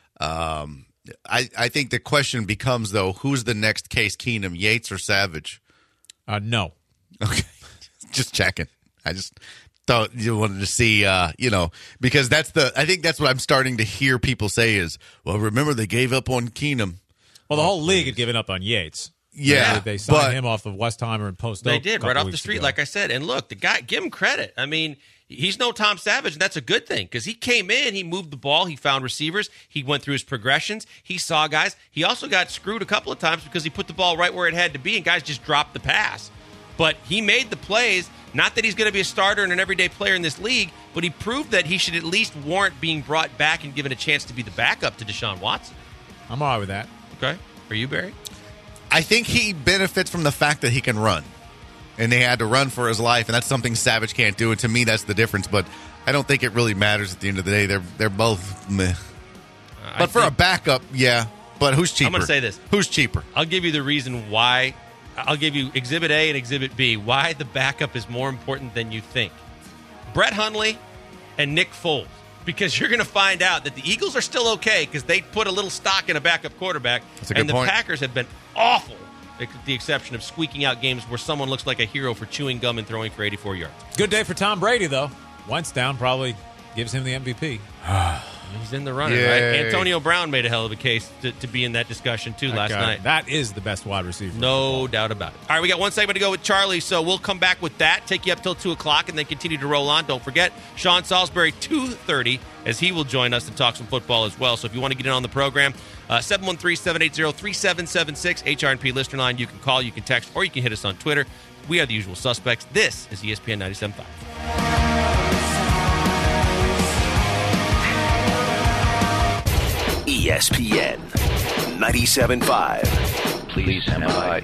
Um, I, I think the question becomes, though, who's the next Case Keenum, Yates or Savage? Uh, no. Okay, just checking. I just thought you wanted to see, uh, you know, because that's the. I think that's what I'm starting to hear people say is, well, remember they gave up on Keenum. Well, the whole league had given up on Yates. Yeah, They, they signed but- him off of Westheimer and Post They Oak did a right couple off the weeks street, ago. like I said. And look, the guy, give him credit. I mean, he's no Tom Savage, and that's a good thing because he came in, he moved the ball, he found receivers, he went through his progressions, he saw guys. He also got screwed a couple of times because he put the ball right where it had to be, and guys just dropped the pass. But he made the plays. Not that he's going to be a starter and an everyday player in this league, but he proved that he should at least warrant being brought back and given a chance to be the backup to Deshaun Watson. I'm all right with that. Okay, are you, Barry? I think he benefits from the fact that he can run. and they had to run for his life, and that's something Savage can't do. And to me, that's the difference. But I don't think it really matters at the end of the day. They're they're both meh. I But for think- a backup, yeah. But who's cheaper? I'm going to say this. Who's cheaper? I'll give you the reason why. I'll give you Exhibit A and Exhibit B, why the backup is more important than you think. Brett Hundley and Nick Foles. Because you're going to find out that the Eagles are still okay because they put a little stock in a backup quarterback. That's a good and the point. Packers have been awful, with the exception of squeaking out games where someone looks like a hero for chewing gum and throwing for eighty-four yards. Good day for Tom Brady, though. Wentz down probably gives him the M V P. He's in the running, Yay. right? Antonio Brown made a hell of a case to, to be in that discussion, too, That last guy- night. That is the best wide receiver. No doubt about it. All right, we got one segment to go with Charlie, so we'll come back with that, take you up till two o'clock, and then continue to roll on. Don't forget, Sean Salisbury, two thirty, as he will join us and talk some football as well. So if you want to get in on the program, uh, seven one three, seven eight zero, three seven seven six, H R and P listener line. You can call, you can text, or you can hit us on Twitter. We are the usual suspects. This is E S P N ninety-seven point five. E S P N ninety-seven point five. Please stand by.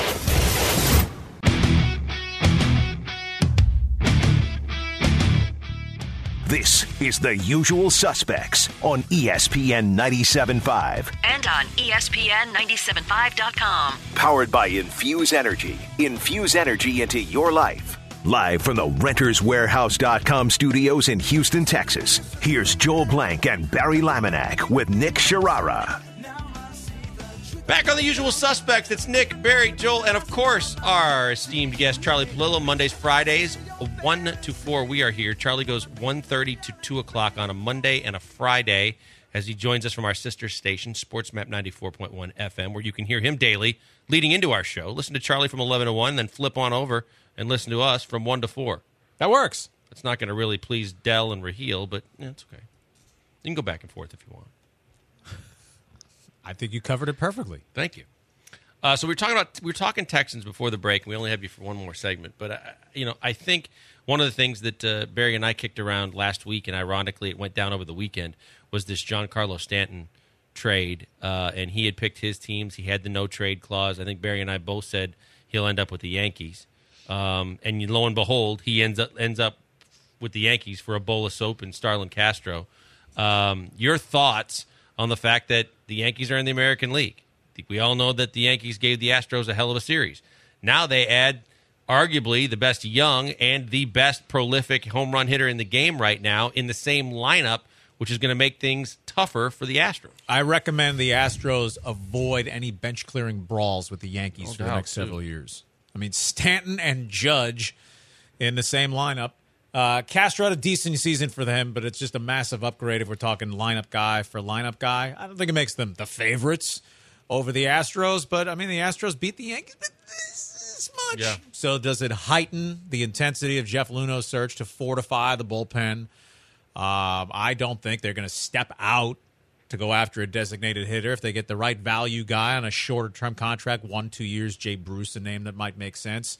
This is The Usual Suspects on E S P N ninety-seven point five. And on E S P N ninety-seven five dot com. Powered by Infuse Energy. Infuse energy into your life. Live from the Renters Warehouse dot com studios in Houston, Texas. Here's Joel Blank and Barry Laminack with Nick Sharara. Back on the usual suspects, it's Nick, Barry, Joel, and of course, our esteemed guest, Charlie Palillo. Mondays, Fridays, one to four, we are here. Charlie goes one thirty to two o'clock on a Monday and a Friday as he joins us from our sister station, SportsMap ninety-four point one F M, where you can hear him daily leading into our show. Listen to Charlie from eleven to one, then flip on over and listen to us from one to four. That works. It's not going to really please Dell and Raheel, but yeah, it's okay. You can go back and forth if you want. I think you covered it perfectly. Thank you. Uh, so we were talking about we were talking Texans before the break, and we only have you for one more segment. But uh, you know, I think one of the things that uh, Barry and I kicked around last week, and ironically, it went down over the weekend, was this Giancarlo Stanton trade. Uh, and he had picked his teams. He had the no trade clause. I think Barry and I both said he'll end up with the Yankees. Um, and lo and behold, he ends up ends up with the Yankees for a bowl of soap and Starlin Castro. Um, your thoughts on the fact that the Yankees are in the American League? I think we all know that the Yankees gave the Astros a hell of a series. Now they add arguably the best young and the best prolific home run hitter in the game right now in the same lineup, which is going to make things tougher for the Astros. I recommend the Astros avoid any bench clearing brawls with the Yankees No for the doubt, next too. several years. I mean, Stanton and Judge in the same lineup. Uh, Castro had a decent season for them, but it's just a massive upgrade if we're talking lineup guy for lineup guy. I don't think it makes them the favorites over the Astros, but I mean, the Astros beat the Yankees, but this much. Yeah. So does it heighten the intensity of Jeff Luno's search to fortify the bullpen? Um, I don't think they're going to step out to go after a designated hitter. If they get the right value guy on a shorter term contract, one, two years, Jay Bruce, a name that might make sense.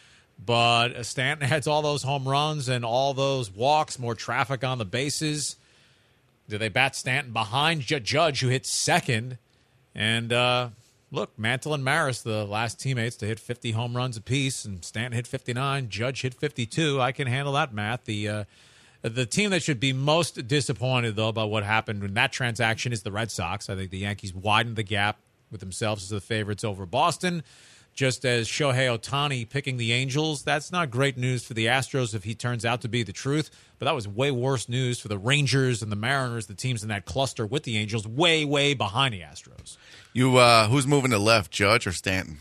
But uh, Stanton has all those home runs and all those walks, more traffic on the bases. Do they bat Stanton behind J- Judge, who hit second? And uh, look, Mantle and Maris, the last teammates to hit fifty home runs apiece, and Stanton hit fifty-nine, Judge hit fifty-two. I can handle that math. The uh, the team that should be most disappointed, though, about what happened in that transaction is the Red Sox. I think the Yankees widened the gap with themselves as the favorites over Boston. Just as Shohei Ohtani picking the Angels, that's not great news for the Astros if he turns out to be the truth. But that was way worse news for the Rangers and the Mariners, the teams in that cluster with the Angels, way, way behind the Astros. You, uh, who's moving to left, Judge or Stanton?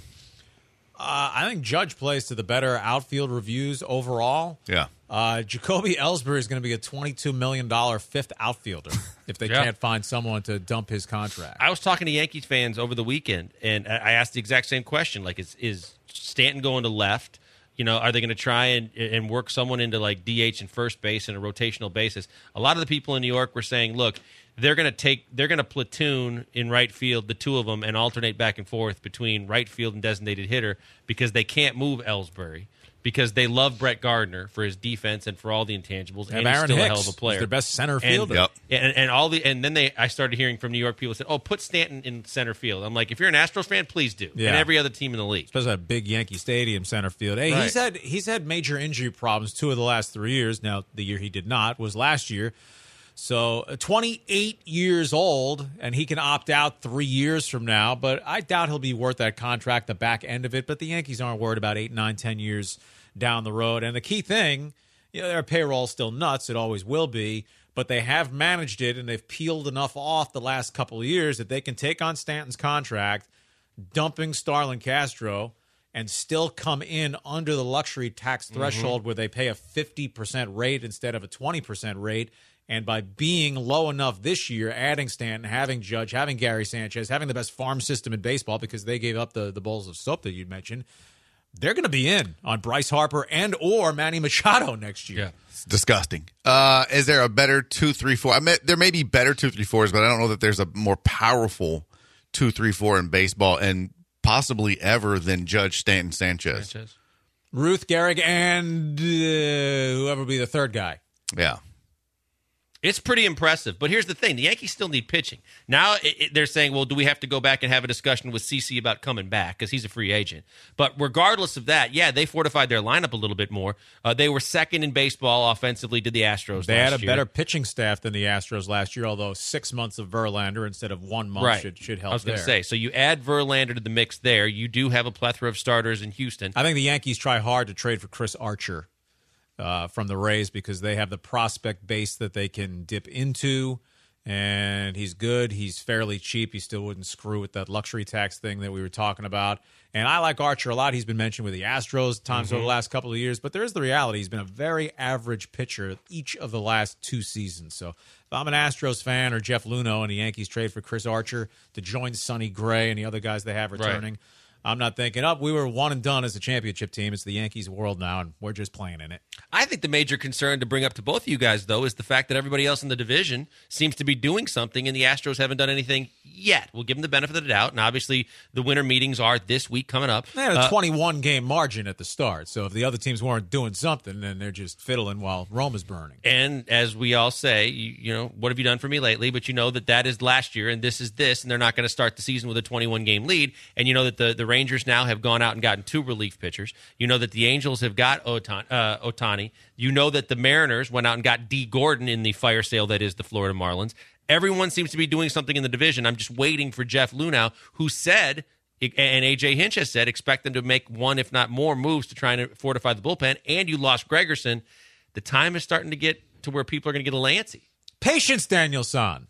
Uh, I think Judge plays to the better outfield reviews overall. Yeah. Uh, Jacoby Ellsbury is going to be a twenty-two million dollars fifth outfielder if they Yeah. can't find someone to dump his contract. I was talking to Yankees fans over the weekend, and I I asked the exact same question. Like, is, is Stanton going to left? You know, are they going to try and, and work someone into, like, D H and first base on a rotational basis? A lot of the people in New York were saying, look, they're going to take, they're going to platoon in right field, the two of them, and alternate back and forth between right field and designated hitter because they can't move Ellsbury. because they love Brett Gardner for his defense and for all the intangibles, Have and he's Aaron still Hicks. a hell of a player. He's their best center And- fielder. Yep. And, and all the and then they I started hearing from New York people said, "Oh, put Stanton in center field." I'm like, if you're an Astros fan, please do. Yeah. And every other team in the league. Especially that big Yankee Stadium center field. Hey, Right. he's had he's had major injury problems two of the last three years. Now, the year he did not was last year. So, uh, twenty-eight years old, and he can opt out three years from now. But I doubt he'll be worth that contract, the back end of it. But the Yankees aren't worried about eight, nine, ten years down the road. And the key thing, you know, their payroll's still nuts. It always will be. But they have managed it, and they've peeled enough off the last couple of years that they can take on Stanton's contract, dumping Starlin Castro, and still come in under the luxury tax threshold Mm-hmm. where they pay a fifty percent rate instead of a twenty percent rate. And by being low enough this year, adding Stanton, having Judge, having Gary Sanchez, having the best farm system in baseball because they gave up the, the bowls of soap that you mentioned, they're going to be in on Bryce Harper and or Manny Machado next year. Yeah. It's disgusting. Uh, is there a better two, three, four? I mean, there may be better two, three, fours, but I don't know that there's a more powerful two, three, four in baseball, and possibly ever than Judge Stanton Sanchez. Sanchez. Ruth, Gehrig, and uh, whoever will be the third guy. Yeah. It's pretty impressive. But here's the thing. The Yankees still need pitching. Now it, it, they're saying, well, do we have to go back and have a discussion with C C about coming back because he's a free agent? But regardless of that, yeah, they fortified their lineup a little bit more. Uh, they were second in baseball offensively to the Astros They last had a year. better pitching staff than the Astros last year, although six months of Verlander instead of one month right. should, should help I was going there. to say, so you add Verlander to the mix there. You do have a plethora of starters in Houston. I think the Yankees try hard to trade for Chris Archer uh, from the Rays because they have the prospect base that they can dip into, and he's good. He's fairly cheap. He still wouldn't screw with that luxury tax thing that we were talking about. And I like Archer a lot. He's been mentioned with the Astros times Mm-hmm. over the last couple of years, but there is the reality. He's been a very average pitcher each of the last two seasons. So if I'm an Astros fan or Jeff Luhnow and the Yankees trade for Chris Archer to join Sonny Gray and the other guys they have returning, I'm not thinking, oh, we were one and done as a championship team. It's the Yankees world now, and we're just playing in it. I think the major concern to bring up to both of you guys, though, is the fact that everybody else in the division seems to be doing something, and the Astros haven't done anything yet. We'll give them the benefit of the doubt, and obviously the winter meetings are this week coming up. They had a Uh, twenty-one game margin at the start, so if the other teams weren't doing something, then they're just fiddling while Rome is burning. And as we all say, you, you know, what have you done for me lately? But you know that that is last year, and this is this, and they're not going to start the season with a twenty-one game lead. And you know that the, the Rangers now have gone out and gotten two relief pitchers. You know that the Angels have got Ohtani. Uh, Ohtani. You know that the Mariners went out and got D. Gordon in the fire sale that is the Florida Marlins. Everyone seems to be doing something in the division. I'm just waiting for Jeff Luhnow, who said, and A J Hinch has said, expect them to make one, if not more, moves to try and fortify the bullpen. And you lost Gregerson. The time is starting to get to where people are going to get a little antsy. Patience, Danielson.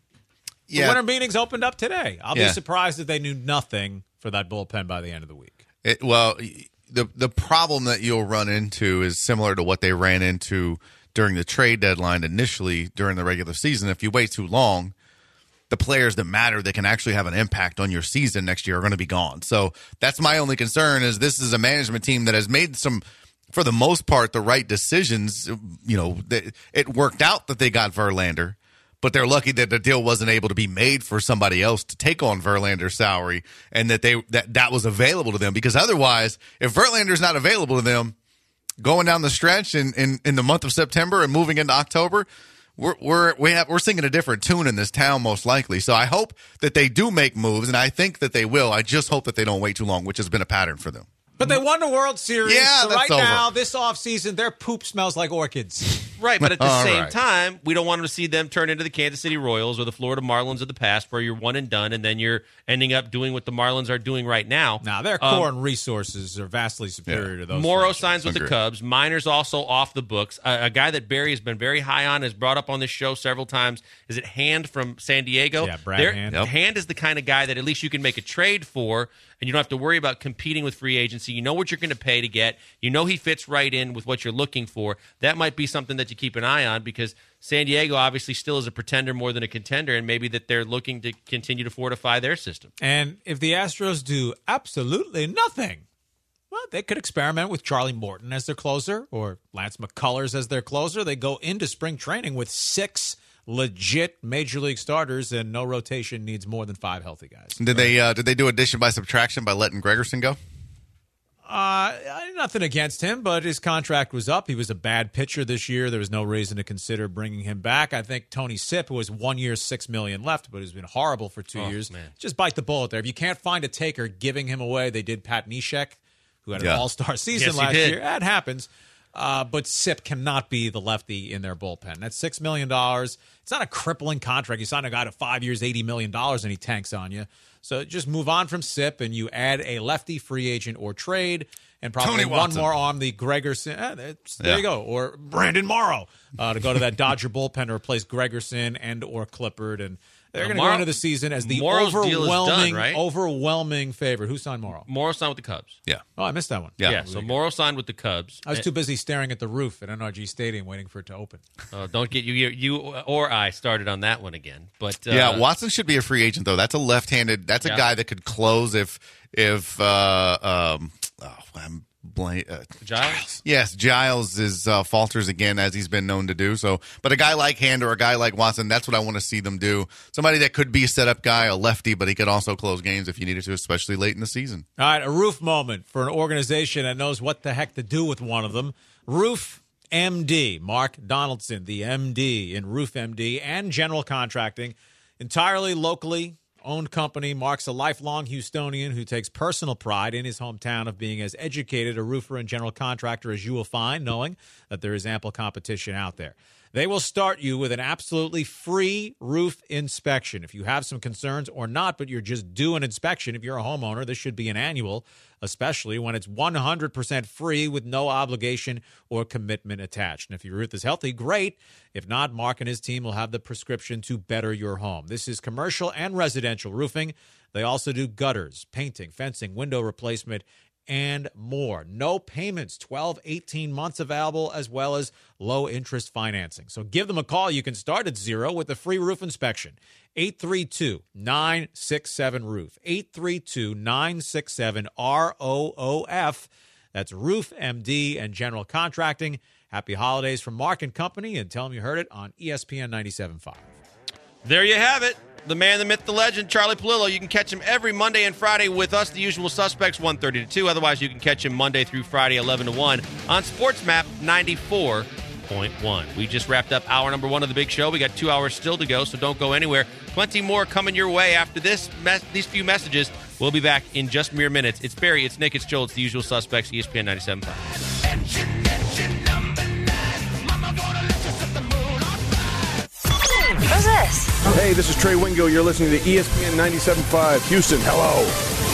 The Yeah. winter meetings opened up today. I'll Yeah. be surprised if they knew nothing for that bullpen by the end of the week. It, well, the the problem that you'll run into is similar to what they ran into during the trade deadline initially during the regular season. If you wait too long, the players that matter that can actually have an impact on your season next year are going to be gone. So that's my only concern is this is a management team that has made some, for the most part, the right decisions. You know, they, it worked out that they got Verlander, but they're lucky that the deal wasn't able to be made for somebody else to take on Verlander's salary and that they that, that was available to them. Because otherwise, if Verlander's not available to them going down the stretch in, in, in the month of September and moving into October, we're we're we have, we're singing a different tune in this town most likely. So I hope that they do make moves, and I think that they will. I just hope that they don't wait too long, which has been a pattern for them. But they won the World Series. Yeah, so that's right over. now, this offseason, their poop smells like orchids. Right, but at the All same right. time, we don't want to see them turn into the Kansas City Royals or the Florida Marlins of the past where you're one and done and then you're ending up doing what the Marlins are doing right now. Now, their Um, core and resources are vastly superior to those. Morrow franchises. signs with the Agreed. Cubs. Minor's also off the books. A, a guy that Barry has been very high on, has brought up on this show several times. Is it Hand from San Diego? Yeah, Brad They're- Hand. Yep. Hand is the kind of guy that at least you can make a trade for, and you don't have to worry about competing with free agency. You know what you're going to pay to get. You know he fits right in with what you're looking for. That might be something that you keep an eye on because San Diego obviously still is a pretender more than a contender, and maybe that they're looking to continue to fortify their system. And if the Astros do absolutely nothing, well, they could experiment with Charlie Morton as their closer or Lance McCullers as their closer. They go into spring training with six legit major league starters, and no rotation needs more than five healthy guys. Did they uh, did they do addition by subtraction by letting Gregerson go? Uh, nothing against him, but his contract was up. He was a bad pitcher this year. There was no reason to consider bringing him back. I think Tony Sipp, who has one year, six million left, but has been horrible for two Oh, years. man. Just bite the bullet there. If you can't find a taker, giving him away. They did Pat Neshek, who had an Yeah. all-star season Yes, he last did. year. That happens. Uh, but Sipp cannot be the lefty in their bullpen. That's six million dollars. It's not a crippling contract. You sign a guy to five years, eighty million dollars, and he tanks on you. So just move on from Sipp, and you add a lefty free agent or trade, and probably Tony one Watson. more arm, the Gregerson. Eh, that's- there Yeah. you go. Or Brandon Morrow uh, to go to that Dodger bullpen to replace Gregerson and or Clippard. And they're Now, going to go Morrow- into the season as the Morrow's deal is done, overwhelming, right? overwhelming favorite. Who signed Morrow? Morrow signed with the Cubs. Yeah. Oh, I missed that one. Yeah. Yeah, so Morrow signed with the Cubs. I was too busy staring at the roof at N R G Stadium waiting for it to open. Uh, don't get you, you you or I started on that one again. But uh, Yeah, Watson should be a free agent though. That's a left-handed. That's a Yeah. guy that could close if if uh, um oh, I'm blank. Uh, Giles. yes, Giles is uh, falters again as he's been known to do. So, but a guy like Hand or a guy like Watson, that's what I want to see them do. Somebody that could be a setup guy, a lefty, but he could also close games if you needed to, especially late in the season. All right, a roof moment for an organization that knows what the heck to do with one of them. Roof M D, Mark Donaldson, the M D in Roof M D and general contracting, entirely locally owned company. Mark's a lifelong Houstonian who takes personal pride in his hometown of being as educated a roofer and general contractor as you will find, knowing that there is ample competition out there. They will start you with an absolutely free roof inspection. If you have some concerns or not, but you're just due an inspection, if you're a homeowner, this should be an annual, especially when it's one hundred percent free with no obligation or commitment attached. And if your roof is healthy, great. If not, Mark and his team will have the prescription to better your home. This is commercial and residential roofing. They also do gutters, painting, fencing, window replacement, and more. No payments, twelve, eighteen months available, as well as low interest financing. So give them a call. You can start at zero with a free roof inspection. eight three two, nine six seven, roof. eight three two, nine six seven, R O O F. That's Roof M D and General Contracting. Happy holidays from Mark and Company, and tell them you heard it on E S P N ninety-seven point five. There you have it. The man, the myth, the legend, Charlie Palillo. You can catch him every Monday and Friday with us, the usual suspects, one thirty to two. Otherwise, you can catch him Monday through Friday, eleven to one on SportsMap ninety-four point one. We just wrapped up hour number one of the big show. We got two hours still to go, so don't go anywhere. Plenty more coming your way after this. Mes- these few messages. We'll be back in just mere minutes. It's Barry, it's Nick, it's Joel, it's the usual suspects, E S P N ninety-seven point five. Who's this? Hey, this is Trey Wingo. You're listening to E S P N ninety-seven point five. Houston, hello.